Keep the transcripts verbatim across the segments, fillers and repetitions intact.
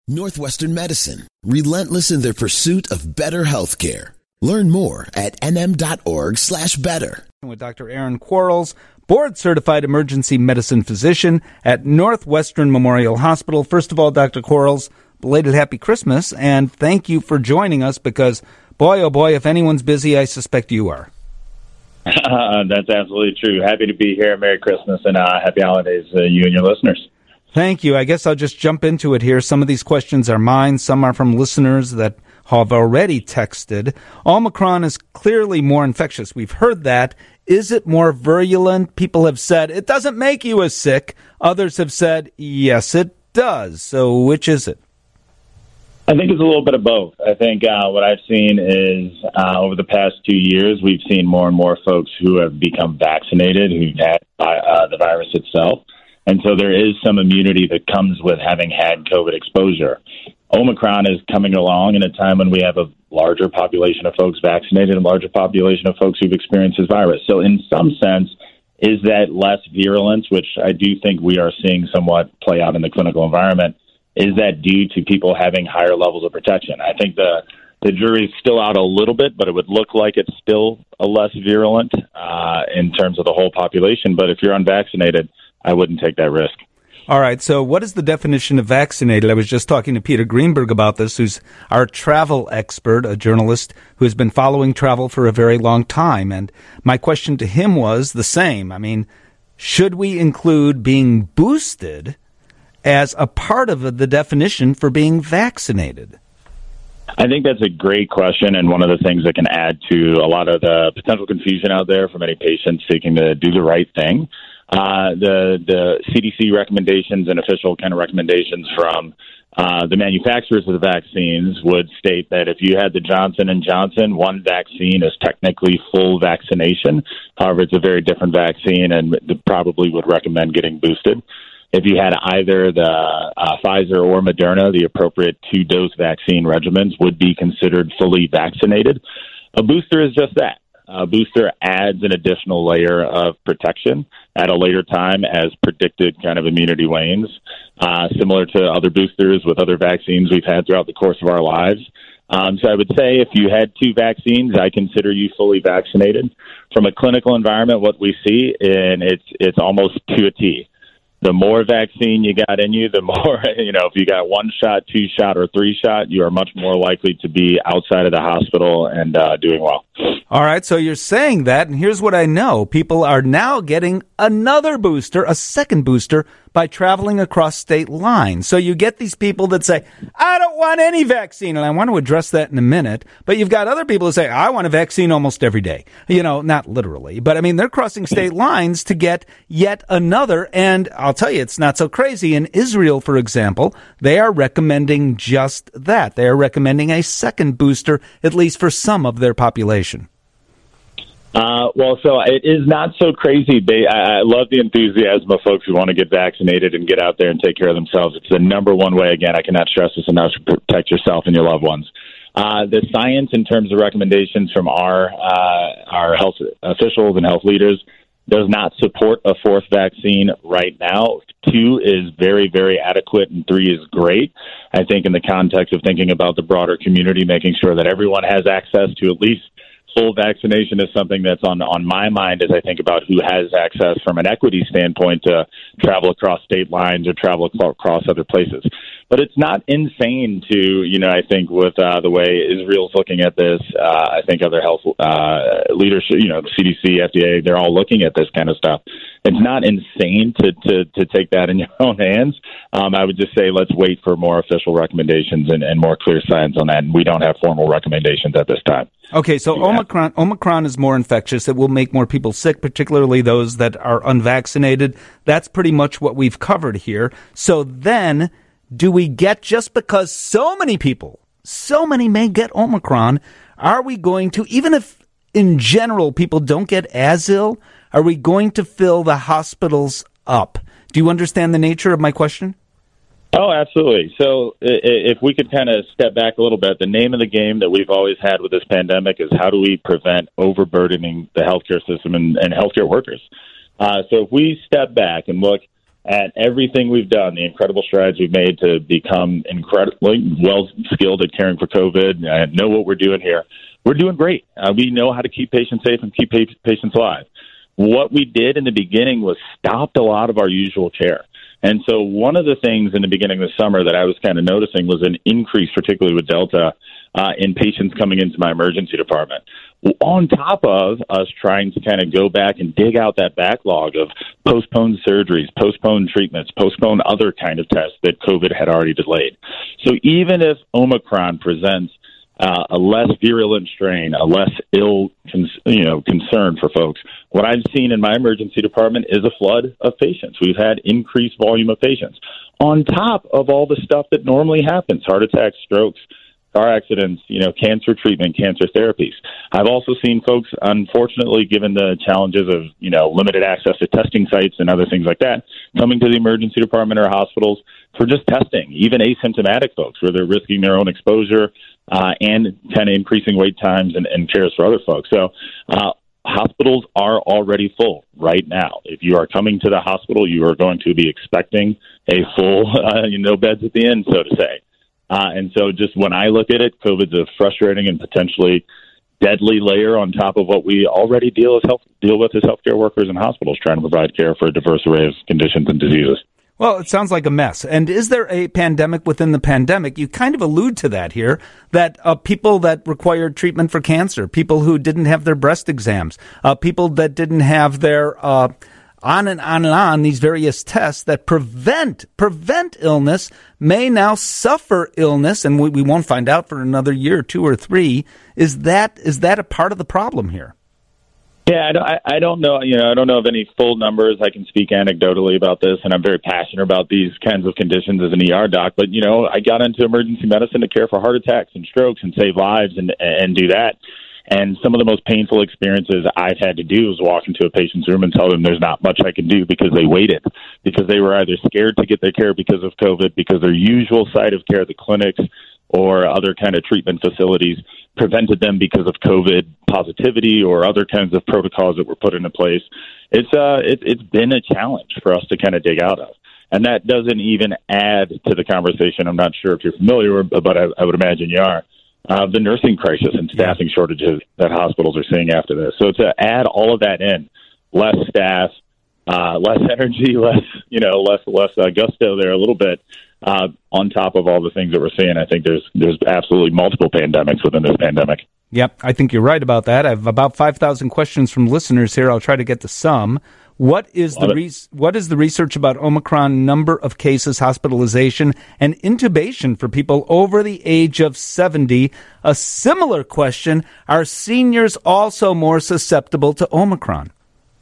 Northwestern Medicine, relentless in their pursuit of better healthcare. Learn more at nm.org slash better. With Doctor Aaron Quarles, board-certified emergency medicine physician at Northwestern Memorial Hospital. First of all, Doctor Quarles, belated Happy Christmas, and thank you for joining us because, boy, oh boy, if anyone's busy, I suspect you are. Uh, that's absolutely true. Happy to be here. Merry Christmas and uh, happy holidays, uh, you and your listeners. Thank you. I guess I'll just jump into it here. Some of these questions are mine. Some are from listeners that have already texted. Omicron is clearly more infectious. We've heard that. Is it more virulent? People have said it doesn't make you as sick. Others have said, yes, it does. So which is it? I think it's a little bit of both. I think uh, what I've seen is uh, over the past two years, we've seen more and more folks who have become vaccinated, who've had uh, the virus itself. And so there is some immunity that comes with having had COVID exposure. Omicron is coming along in a time when we have a larger population of folks vaccinated and a larger population of folks who've experienced this virus. So in some sense, is that less virulence, which I do think we are seeing somewhat play out in the clinical environment, is that due to people having higher levels of protection? I think the the jury's still out a little bit, but it would look like it's still a less virulent uh, in terms of the whole population. But if you're unvaccinated, I wouldn't take that risk. All right, so what is the definition of vaccinated? I was just talking to Peter Greenberg about this, who's our travel expert, a journalist who has been following travel for a very long time. And my question to him was the same. I mean, should we include being boosted as a part of the definition for being vaccinated? I think that's a great question, and one of the things that can add to a lot of the potential confusion out there for many patients seeking to do the right thing. Uh, the the C D C recommendations and official kind of recommendations from uh, the manufacturers of the vaccines would state that if you had the Johnson and Johnson, one vaccine is technically full vaccination. However, it's a very different vaccine and probably would recommend getting boosted. If you had either the uh, Pfizer or Moderna, the appropriate two-dose vaccine regimens would be considered fully vaccinated. A booster is just that. A booster adds an additional layer of protection at a later time as predicted kind of immunity wanes, uh, similar to other boosters with other vaccines we've had throughout the course of our lives. Um, so I would say if you had two vaccines, I consider you fully vaccinated. From a clinical environment, what we see, and it's it's almost to a T. The more vaccine you got in you, the more, you know, if you got one shot, two shot, or three shot, you are much more likely to be outside of the hospital and uh, doing well. All right, so you're saying that, and here's what I know. People are now getting another booster, a second booster, by traveling across state lines. So you get these people that say, I don't want any vaccine, and I want to address that in a minute. But you've got other people that say, I want a vaccine almost every day. You know, not literally, but I mean, they're crossing state lines to get yet another. And I'll tell you, it's not so crazy. In Israel, for example, they are recommending just that. They are recommending a second booster, at least for some of their population. Uh, well, so it is not so crazy. They, I, I love the enthusiasm of folks who want to get vaccinated and get out there and take care of themselves. It's the number one way, again, I cannot stress this enough, to protect yourself and your loved ones. Uh, the science in terms of recommendations from our uh, our health officials and health leaders does not support a fourth vaccine right now. Two is very, very adequate, and three is great. I think in the context of thinking about the broader community, making sure that everyone has access to at least full vaccination is something that's on, on my mind as I think about who has access from an equity standpoint to travel across state lines or travel across other places. But it's not insane to, you know, I think with uh, the way Israel's looking at this, uh, I think other health uh, leadership, you know, the C D C, F D A, they're all looking at this kind of stuff. It's not insane to, to, to take that in your own hands. Um, I would just say let's wait for more official recommendations and, and more clear science on that. And we don't have formal recommendations at this time. Okay, so yeah. Omicron Omicron is more infectious. It will make more people sick, particularly those that are unvaccinated. That's pretty much what we've covered here. So then, do we get, just because so many people, so many may get Omicron, are we going to, even if in general people don't get as ill, are we going to fill the hospitals up? Do you understand the nature of my question? Oh, absolutely. So if we could kind of step back a little bit, the name of the game that we've always had with this pandemic is how do we prevent overburdening the healthcare system and, and healthcare workers? Uh, so if we step back and look at everything we've done, the incredible strides we've made to become incredibly well-skilled at caring for COVID, I know what we're doing here. We're doing great. Uh, we know how to keep patients safe and keep pa- patients alive. What we did in the beginning was stopped a lot of our usual care. And so one of the things in the beginning of the summer that I was kind of noticing was an increase, particularly with Delta, uh, in patients coming into my emergency department. On top of us trying to kind of go back and dig out that backlog of postponed surgeries, postponed treatments, postponed other kind of tests that COVID had already delayed. So even if Omicron presents uh, a less virulent strain, a less ill, cons- you know, concern for folks, what I've seen in my emergency department is a flood of patients. We've had increased volume of patients on top of all the stuff that normally happens: heart attacks, strokes, car accidents, you know, cancer treatment, cancer therapies. I've also seen folks, unfortunately, given the challenges of, you know, limited access to testing sites and other things like that, coming to the emergency department or hospitals for just testing, even asymptomatic folks where they're risking their own exposure uh, and kind of increasing wait times and, and cares for other folks. So uh, hospitals are already full right now. If you are coming to the hospital, you are going to be expecting a full, uh, you know, beds at the end, so to say. Uh, and so just when I look at it, COVID's a frustrating and potentially deadly layer on top of what we already deal with, health, deal with as healthcare workers in hospitals trying to provide care for a diverse array of conditions and diseases. Well, it sounds like a mess. And is there a pandemic within the pandemic? You kind of allude to that here, that uh, people that required treatment for cancer, people who didn't have their breast exams, uh, people that didn't have their uh, on and on and on, these various tests that prevent prevent illness may now suffer illness, and we, we won't find out for another year, two or three. Is that is that a part of the problem here? Yeah, I don't, I, I don't know. You know, I don't know of any full numbers. I can speak anecdotally about this, and I'm very passionate about these kinds of conditions as an E R doc. But you know, I got into emergency medicine to care for heart attacks and strokes and save lives and and do that. And some of the most painful experiences I've had to do is walk into a patient's room and tell them there's not much I can do because they waited, because they were either scared to get their care because of COVID, because their usual site of care, the clinics or other kind of treatment facilities, prevented them because of COVID positivity or other kinds of protocols that were put into place. It's uh, it, it's been a challenge for us to kind of dig out of. And that doesn't even add to the conversation. I'm not sure if you're familiar, but I, I would imagine you are. Uh, the nursing crisis and staffing shortages that hospitals are seeing after this. So to add all of that in, less staff, uh, less energy, less, you know, less less uh, gusto there a little bit, uh, on top of all the things that we're seeing, I think there's there's absolutely multiple pandemics within this pandemic. Yep, I think you're right about that. I have about five thousand questions from listeners here. I'll try to get to some. What is Love the re- what is the research about Omicron number of cases, hospitalization, and intubation for people over the age of seventy? A similar question, are seniors also more susceptible to Omicron?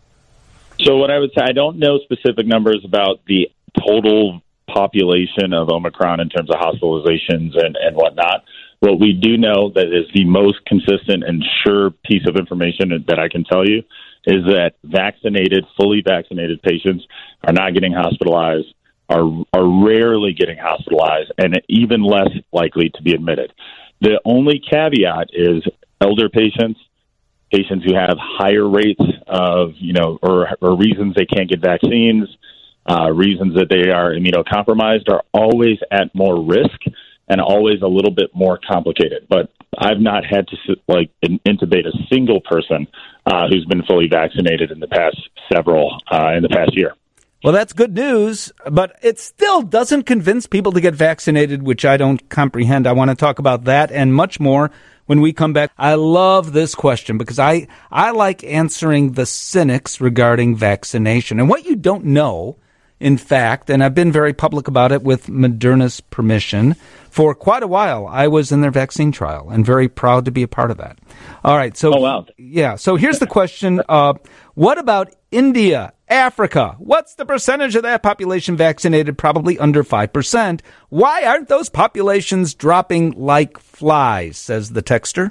So what I would say, I don't know specific numbers about the total population of Omicron in terms of hospitalizations and, and whatnot. What we do know that is the most consistent and sure piece of information that I can tell you is that vaccinated, fully vaccinated patients are not getting hospitalized, are are rarely getting hospitalized, and even less likely to be admitted. The only caveat is elder patients, patients who have higher rates of, you know, or, or reasons they can't get vaccines, uh, reasons that they are immunocompromised, are always at more risk and always a little bit more complicated. But I've not had to like intubate a single person uh, who's been fully vaccinated in the past several uh, in the past year. Well, that's good news, but it still doesn't convince people to get vaccinated, which I don't comprehend. I want to talk about that and much more when we come back. I love this question because I, I like answering the cynics regarding vaccination. And what you don't know, in fact, and I've been very public about it with Moderna's permission, for quite a while, I was in their vaccine trial and very proud to be a part of that. All right. So, oh, wow. Yeah. So here's the question. Uh, what about India, Africa? What's the percentage of that population vaccinated? Probably under five percent. Why aren't those populations dropping like flies, says the texter?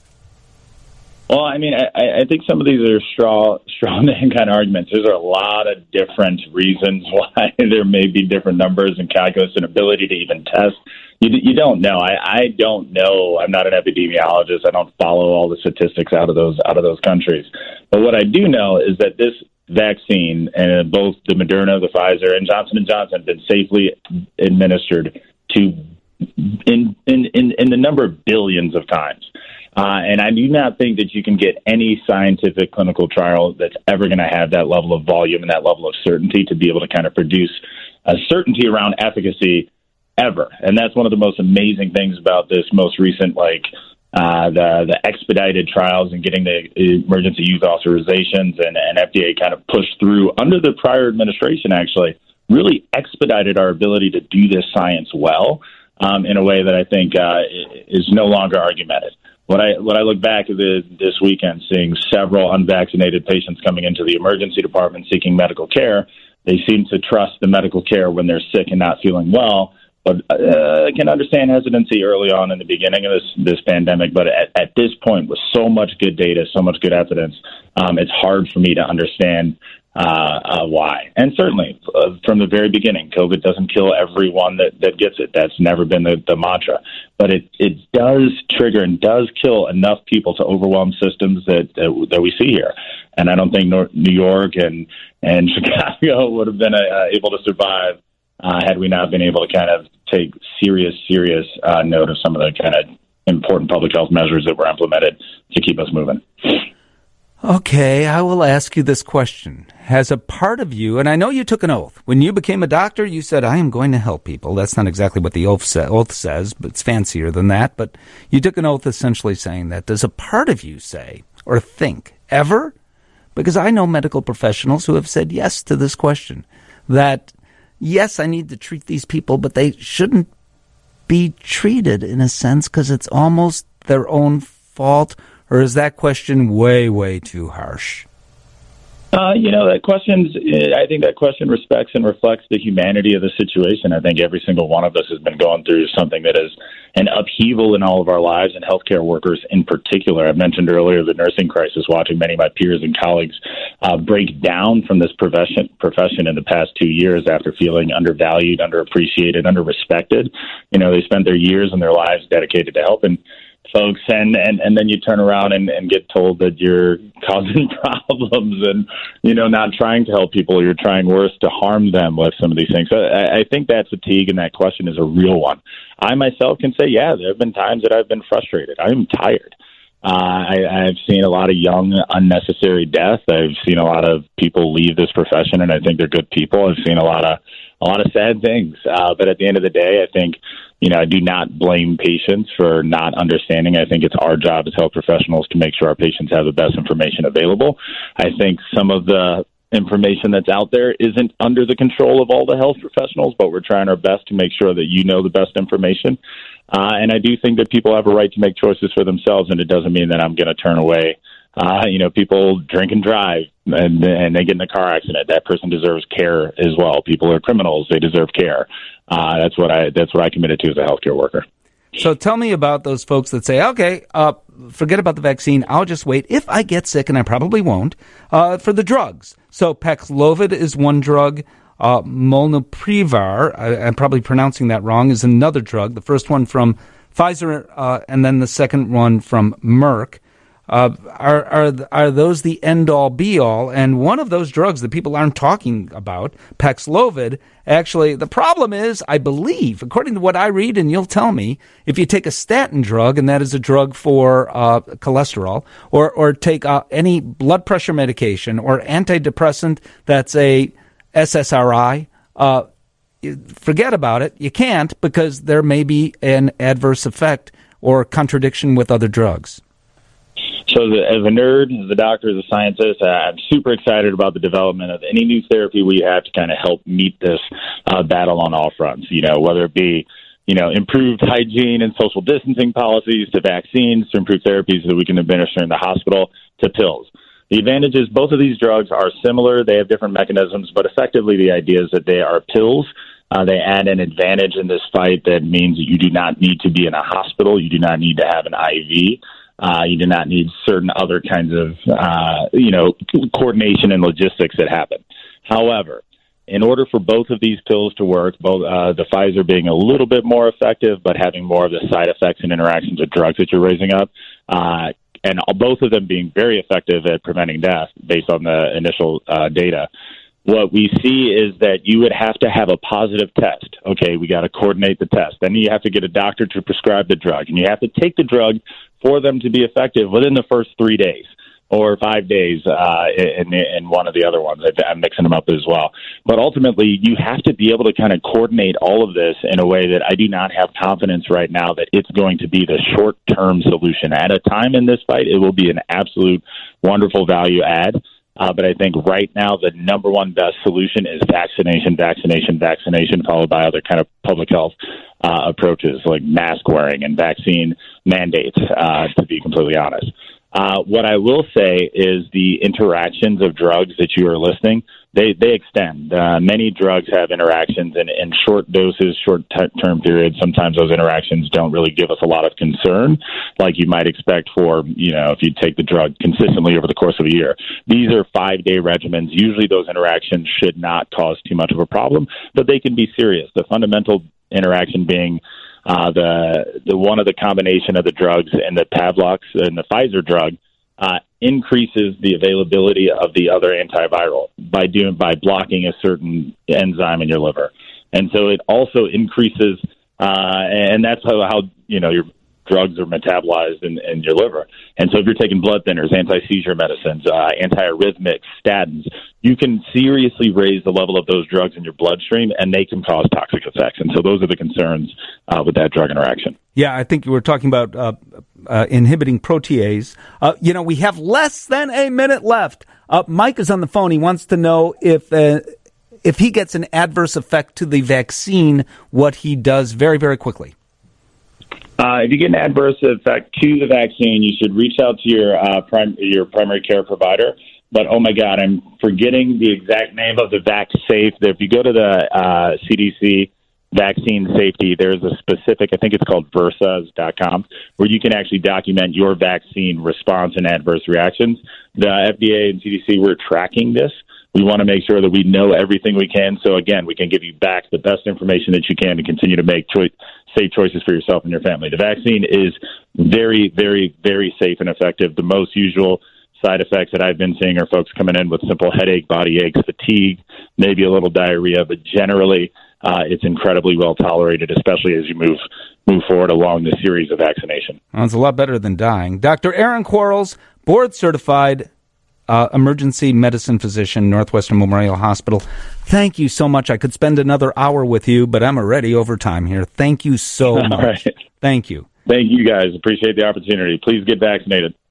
Well, I mean, I, I think some of these are straw, straw man kind of arguments. There's a lot of different reasons why there may be different numbers and calculus and ability to even test. You, you don't know. I, I don't know. I'm not an epidemiologist. I don't follow all the statistics out of those out of those countries. But what I do know is that this vaccine, and both the Moderna, the Pfizer, and Johnson and Johnson have been safely administered to in in in, in the number of billions of times. Uh, and I do not think that you can get any scientific clinical trial that's ever going to have that level of volume and that level of certainty to be able to kind of produce a certainty around efficacy ever. And that's one of the most amazing things about this most recent, like, uh, the, the expedited trials and getting the emergency use authorizations and, and F D A kind of pushed through under the prior administration, actually, really expedited our ability to do this science well um, in a way that I think uh, is no longer argumentative. What I what I look back at the, this weekend, seeing several unvaccinated patients coming into the emergency department seeking medical care, they seem to trust the medical care when they're sick and not feeling well. But uh, I can understand hesitancy early on in the beginning of this this pandemic. But at, at this point, with so much good data, so much good evidence, um, it's hard for me to understand uh, uh, why. And certainly, uh, from the very beginning, COVID doesn't kill everyone that, that gets it. That's never been the, the mantra. But it, it does trigger and does kill enough people to overwhelm systems that, that, that we see here. And I don't think New York and, and Chicago would have been uh, able to survive uh, had we not been able to kind of take serious, serious uh, note of some of the kind of important public health measures that were implemented to keep us moving. Okay, I will ask you this question. Has a part of you, and I know you took an oath. When you became a doctor, you said, I am going to help people. That's not exactly what the oath, sa- oath says, but it's fancier than that. But you took an oath essentially saying that. Does a part of you say or think ever, because I know medical professionals who have said yes to this question, that, yes, I need to treat these people, but they shouldn't be treated in a sense because it's almost their own fault? Or is that question way, way too harsh? Uh, you know, that question's, I think that question respects and reflects the humanity of the situation. I think every single one of us has been going through something that is an upheaval in all of our lives, and healthcare workers in particular. I mentioned earlier the nursing crisis, watching many of my peers and colleagues uh, break down from this profession, profession in the past two years after feeling undervalued, underappreciated, underrespected. You know, they spent their years and their lives dedicated to helping folks, and, and, and then you turn around and, and get told that you're causing problems and, you know, not trying to help people. You're trying worse to harm them with some of these things. So I, I think that fatigue and that question is a real one. I myself can say, yeah, there have been times that I've been frustrated. I'm tired. Uh, I, I've seen a lot of young, unnecessary death. I've seen a lot of people leave this profession, and I think they're good people. I've seen a lot of a lot of sad things. Uh, but at the end of the day, I think, you know, I do not blame patients for not understanding. I think it's our job as health professionals to make sure our patients have the best information available. I think some of the information that's out there isn't under the control of all the health professionals, but we're trying our best to make sure that you know the best information. Uh, and I do think that people have a right to make choices for themselves, and it doesn't mean that I'm going to turn away. Uh, you know, people drink and drive, and, and they get in a car accident. That person deserves care as well. People are criminals; they deserve care. Uh, that's what I that's what I committed to as a healthcare worker. So tell me about those folks that say, okay, uh, forget about the vaccine. I'll just wait if I get sick, and I probably won't, uh, for the drugs. So Paxlovid is one drug. Uh, Molnupiravir, I, I'm probably pronouncing that wrong, is another drug. The first one from Pfizer, uh, and then the second one from Merck. Uh, are are are those the end-all, be-all? And one of those drugs that people aren't talking about, Paxlovid, actually, the problem is, I believe, according to what I read, and you'll tell me, if you take a statin drug, and that is a drug for uh, cholesterol, or, or take uh, any blood pressure medication or antidepressant that's a S S R I, uh, forget about it. You can't, because there may be an adverse effect or contradiction with other drugs. So the, as a nerd, as a doctor, as a scientist, uh, I'm super excited about the development of any new therapy we have to kind of help meet this uh, battle on all fronts, you know, whether it be, you know, improved hygiene and social distancing policies, to vaccines, to improved therapies that we can administer in the hospital, to pills. The advantage is both of these drugs are similar. They have different mechanisms, but effectively the idea is that they are pills. Uh, they add an advantage in this fight that means that you do not need to be in a hospital. You do not need to have an I V. Uh, you do not need certain other kinds of, uh, you know, coordination and logistics that happen. However, in order for both of these pills to work, both uh, the Pfizer being a little bit more effective, but having more of the side effects and interactions with drugs that you're raising up, uh, and both of them being very effective at preventing death based on the initial uh, data. What we see is that you would have to have a positive test. Okay, we got to coordinate the test. Then you have to get a doctor to prescribe the drug, and you have to take the drug for them to be effective within the first three days or five days uh, in, in one of the other ones. I'm mixing them up as well. But ultimately, you have to be able to kind of coordinate all of this in a way that I do not have confidence right now that it's going to be the short-term solution. At a time in this fight, it will be an absolute wonderful value add. Uh, but I think right now the number one best solution is vaccination, vaccination, vaccination, followed by other kind of public health uh, approaches like mask wearing and vaccine mandates, uh, to be completely honest. Uh, what I will say is the interactions of drugs that you are listing, they, they extend. Uh, many drugs have interactions in, in short doses, short-term periods. Sometimes those interactions don't really give us a lot of concern, like you might expect for, you know, if you take the drug consistently over the course of a year. These are five-day regimens. Usually those interactions should not cause too much of a problem, but they can be serious. The fundamental interaction being Uh, the the one of the combination of the drugs and the Pavlox and the Pfizer drug uh, increases the availability of the other antiviral by doing by blocking a certain enzyme in your liver, and so it also increases, uh, and that's how, how you know your drugs are metabolized in, in your liver. And so if you're taking blood thinners, anti-seizure medicines, uh, antiarrhythmics, statins, you can seriously raise the level of those drugs in your bloodstream, and they can cause toxic effects. And so those are the concerns uh, with that drug interaction. Yeah, I think you were talking about uh, uh, inhibiting protease. Uh, you know, we have less than a minute left. Uh, Mike is on the phone. He wants to know if uh, if he gets an adverse effect to the vaccine, what he does very, very quickly. Uh, if you get an adverse effect to the vaccine, you should reach out to your uh, prim- your primary care provider. But, oh, my God, I'm forgetting the exact name of the VacSafe. If you go to the uh, C D C vaccine safety, there's a specific, I think it's called versas dot com, where you can actually document your vaccine response and adverse reactions. The F D A and C D C, we're tracking this. We want to make sure that we know everything we can. So, again, we can give you back the best information that you can to continue to make choice, safe choices for yourself and your family. The vaccine is very, very, very safe and effective. The most usual side effects that I've been seeing are folks coming in with simple headache, body aches, fatigue, maybe a little diarrhea, but generally uh, it's incredibly well tolerated, especially as you move move forward along the series of vaccination. Well, it's a lot better than dying. Doctor Aaron Quarles, board-certified Uh, emergency medicine physician, Northwestern Memorial Hospital. Thank you so much. I could spend another hour with you, but I'm already over time here. Thank you so much. All right. Thank you. Thank you, guys. Appreciate the opportunity. Please get vaccinated.